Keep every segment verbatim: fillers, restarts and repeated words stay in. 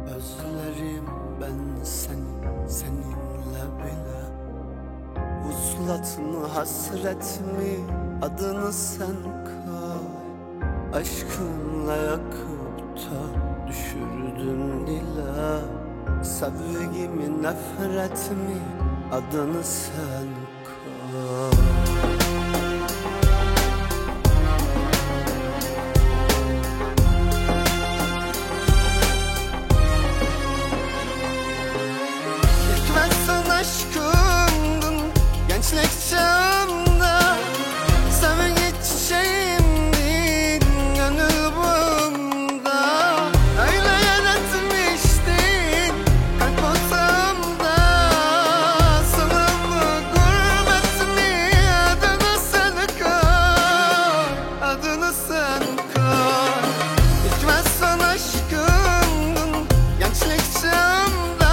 Özlerim ben seni, seninle bile. Vuslat mı hasret mi, adını sen koy. Aşkınla yakıp da düşürdün dile. Sevgi mi nefret mi, adını sen koy. Aşkımdın gençlik çağımda, sevgi çiçeğimdin gönül bağımda. Öyle yaratmıştın kalp otağımda, sınırlı gurbet mi, adını sen koy, adını sen koy. Bitmezsen aşkımdın gençlik çağımda,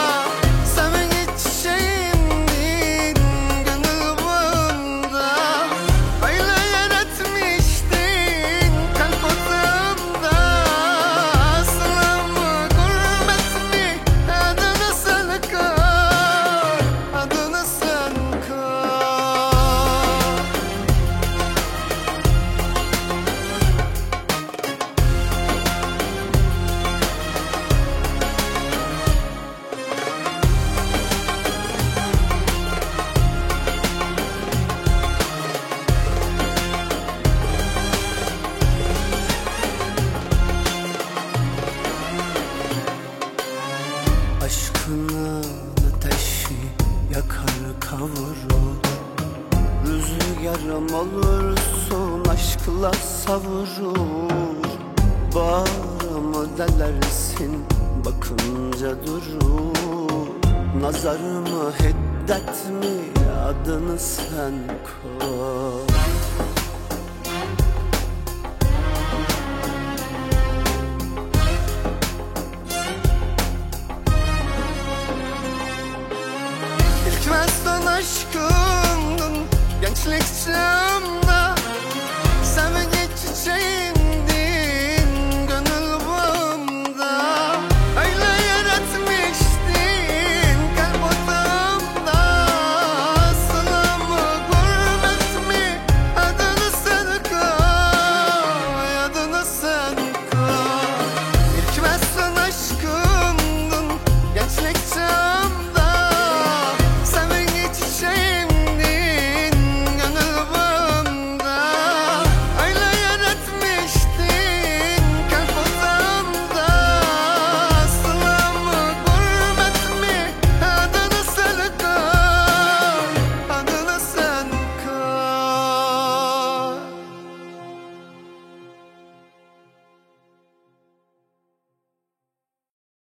aşkının ateşi yakar kavurur. Rüzgarım olursun aşkla savurur. Bağrımı delersin bakınca durur. Nazarımı hiddet mi, adını sen koy.